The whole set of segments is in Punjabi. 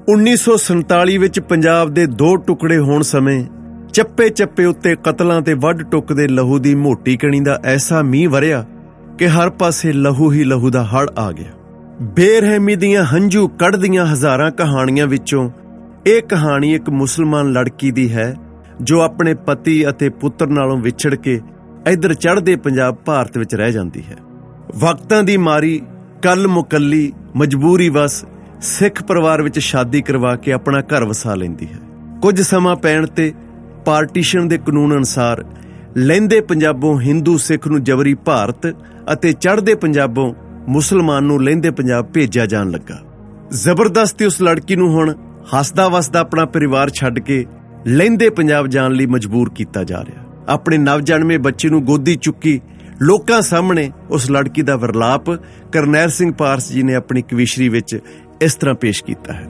1947 ਵਿੱਚ ਪੰਜਾਬ ਦੇ 2 ਟੁਕੜੇ ਹੋਣ ਸਮੇਂ ਚੱਪੇ ਚੱਪੇ ਉੱਤੇ ਕਤਲਾਂ ਤੇ ਵੱਢ ਟੁੱਕਦੇ ਲਹੂ ਦੀ ਮੋਟੀ ਕਣੀ ਦਾ ਐਸਾ ਮੀਂਹ ਵਰਿਆ ਕਿ ਹਰ ਪਾਸੇ ਲਹੂ ਹੀ ਲਹੂ ਦਾ ਹੜ੍ਹ ਆ ਗਿਆ। ਬੇਰਹਿਮੀ ਦੀਆਂ ਹੰਝੂ ਕੱਢਦੀਆਂ ਹਜ਼ਾਰਾਂ ਕਹਾਣੀਆਂ ਵਿੱਚੋਂ ਇਹ ਕਹਾਣੀ ਇੱਕ ਮੁਸਲਮਾਨ ਲੜਕੀ ਦੀ ਹੈ ਜੋ ਆਪਣੇ ਪਤੀ ਅਤੇ ਪੁੱਤਰ ਨਾਲੋਂ ਵਿਛੜ ਕੇ ਇੱਧਰ ਚੜ੍ਹਦੇ ਪੰਜਾਬ ਭਾਰਤ ਵਿੱਚ ਰਹਿ ਜਾਂਦੀ ਹੈ। ਵਕਤਾਂ ਦੀ ਮਾਰੀ ਕੱਲ ਮੁਕੱਲੀ ਮਜਬੂਰੀ ਵਸ ਸਿੱਖ ਪਰਿਵਾਰ ਵਿੱਚ ਸ਼ਾਦੀ ਕਰਵਾ ਕੇ ਆਪਣਾ ਘਰ ਵਸਾ ਲੈਂਦੀ ਹੈ। ਕੁਝ ਸਮਾਂ ਪੈਣ ਤੇ ਪਾਰਟੀਸ਼ਨ ਦੇ ਕਾਨੂੰਨ ਅਨੁਸਾਰ ਲਹਿੰਦੇ ਪੰਜਾਬੋਂ ਹਿੰਦੂ ਸਿੱਖ ਨੂੰ ਜਬਰੀ ਭਾਰਤ ਅਤੇ ਚੜ੍ਹਦੇ ਪੰਜਾਬੋਂ ਮੁਸਲਮਾਨ ਨੂੰ ਲਹਿੰਦੇ ਪੰਜਾਬ ਭੇਜਿਆ ਜਾਣ ਲੱਗਾ। ਜ਼ਬਰਦਸਤੀ ਉਸ ਲੜਕੀ ਨੂੰ ਹੁਣ ਹੱਸਦਾ ਵਸਦਾ ਆਪਣਾ ਪਰਿਵਾਰ ਛੱਡ ਕੇ ਲਹਿੰਦੇ ਪੰਜਾਬ ਜਾਣ ਲਈ ਮਜਬੂਰ ਕੀਤਾ ਜਾ ਰਿਹਾ। ਆਪਣੇ ਨਵਜਨਮੇ ਬੱਚੇ ਨੂੰ ਗੋਦੀ ਚੁੱਕੀ ਲੋਕਾਂ ਸਾਹਮਣੇ ਉਸ ਲੜਕੀ ਦਾ ਵਿਰਲਾਪ ਕਰਨੈਲ ਸਿੰਘ ਪਾਰਸ ਜੀ ਨੇ ਆਪਣੀ ਕਵੀਸ਼ਰੀ ਵਿੱਚ ਇਸ ਤਰ੍ਹਾਂ ਪੇਸ਼ ਕੀਤਾ ਹੈ।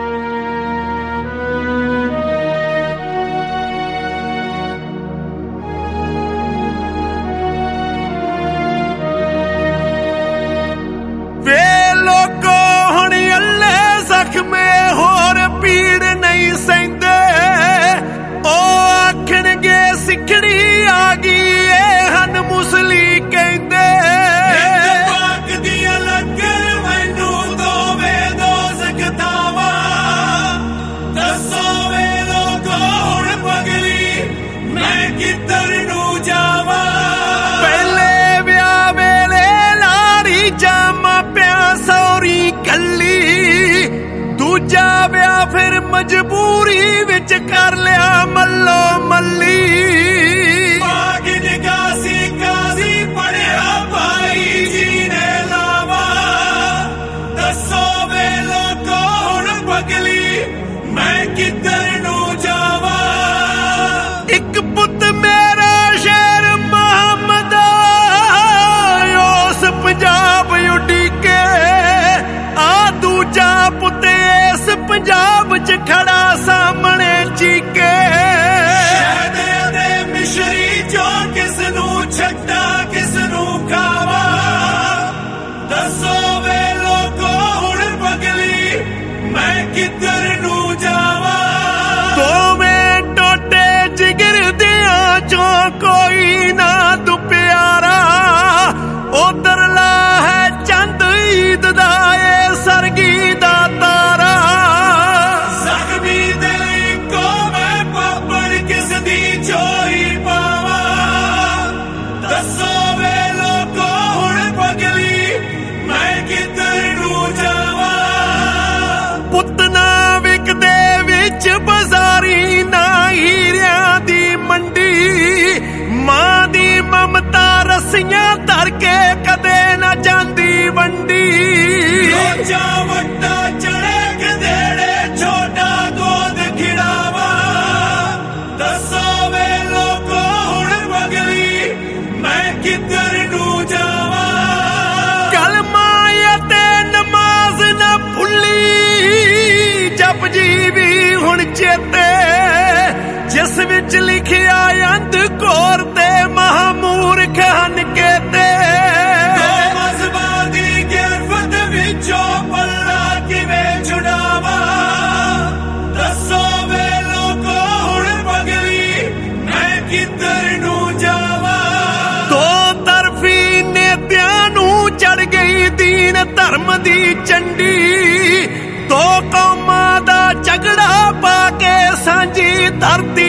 ਵੇ ਲੋਕੋ ਹੁਣ ਅੱਲੇ ਜ਼ਖਮੇ ਹੋਰ ਪੀੜ ਨਹੀਂ ਸਹਿੰਦੇ, ਉਹ ਆਖਣਗੇ ਸਿੱਖੜੀ ਆ ਗਈ ਏ ਹਨ ਮੁਸਲੀ ਕਹਿੰਦੇ। ਦੂਜਾ ਵਿਆਹ ਫਿਰ ਮਜਬੂਰੀ ਵਿੱਚ ਕਰ ਲਿਆ ਮੱਲੋ ਮੱਲੀ। ਬਾਗ ਨਿਗਾਸੀ ਕਾਜ਼ੀ ਪੜਿਆ ਭਾਈ ਜੀ ਨੇ ਲਾਵਾ, ਦੱਸੋ ਵੇ ਲੋਕੋ ਹੁਣ ਪਗਲੀ ਮੈਂ ਕਿੱਧਰ ਨੂੰ ਜਾਵਾਂ। ਇੱਕ ਪੁੱਤ ਮੇਰਾ ਸ਼ੇਰ ਮੁਹੰਮਦ ਉਸ ਪੰਜਾਬ ਉਡੀਕੇ, ਆ ਦੂਜਾ ਪੁੱਤ ਇਸ ਪੰਜਾਬ ਚ ਖੜਾ ਸਾਹਮਣੇ ਚੀਕੇ। ਸ਼ਹਿਦੇ ਦੇ ਮਿਸ਼ਰੀ ਜੋ ਕਿਸ ਨੂੰ ਛੱਡਾ ਕਿਸ ਨੂੰ ਖਾਵਾ, ਦੱਸੋ ਵੇ ਲੋਕੋ ਹੁਣ ਪਗਲੀ ਮੈਂ ਕਿੱਧਰ ਨੂੰ ਜਾਵਾਂ। ਦੋਵੇਂ ਟੋਟੇ ਜਿਗਰ ਦਿਆਂ ਚੋਂ ਕੋਈ ਨਾ ਦੁਪਿਆਰਾ, ਉਧਰਲਾ ਹੈ ਚੰਦ ਈਦ ਦਾ ਏ ਸਰਗੀ ਦਾ ਤਾਰਾ। ਜ਼ਖਮੀ ਦਿਲ ਇੱਕੋ ਮੈਂ ਪਾਪੜ ਕਿਸ ਦੀ ਚੋਰੀ ਪਾਵਾਂ, ਦੱਸੋ ਵੇ ਲੋਕੋ ਹੁਣ ਪਗਲੀ ਮੈਂ ਕਿੱਧਰ ਨੂੰ ਜਾਵਾਂ। ਪੁੱਤ ਨਾ ਵਿਕਦੇ ਵਿੱਚ ਬਾਜ਼ਾਰੀ ਨਾ ਹੀਰਿਆਂ ਦੀ ਮੰਡੀ, ਮਾਂ ਦੀ ਮਮਤਾ ਰੱਸੀਆਂ ਧਰ ਕੇ ਕਦੇ ਨਾ ਜਾਂਦੀ ਵੰਡੀ। ਲੋਚਾ ਵੱਡਾ ਚੜੇ ਗਧੇੜੇ ਛੋਟਾ ਗੋਦ ਖਿੜਾਵਾ, ਦੱਸੋ ਵੇ ਲੋਕੋ ਹੁਣ ਪਗਲੀ ਮੈਂ ਕਿੱਧਰ ਨੂੰ ਜਾਵਾਂ। ਕਲਮਾ ਅਤੇ ਨਮਾਜ਼ ਨਾ ਭੁੱਲੀ ਜਪਜੀ ਵੀ ਹੁਣ ਚੇਤੇ, ਜਿਸ ਵਿੱਚ ਲਿਖਿਆ ਅੰਧ ਘੋਰ ਤੇ ਮਹਾਮੂਰਖ ਹਨ ਕੇਤੇ। ਮਜ਼ਹਬਾਂ ਦੀ ਗਿਰਫਤ ਵਿੱਚੋਂ ਪੱਲਾ ਕਿਵੇਂ ਛੁਡਾਵਾਂ, ਦੱਸੋ ਵੇ ਲੋਕੋ ਹੁਣ ਪਗਲੀ ਮੈਂ ਕਿੱਧਰ ਨੂੰ ਜਾਵਾਂ। ਦੋ ਤਰਫੀ ਨੇਤਿਆਂ ਨੂੰ ਚੜ ਗਈ ਦੀਨ ਧਰਮ ਦੀ ਚੰਡੀ, ਦੋ ਕੌਮਾਂ ਦਾ ਝਗੜਾ ਪਾ ਕੇ ਸਾਂਝੀ ਧਰਤੀ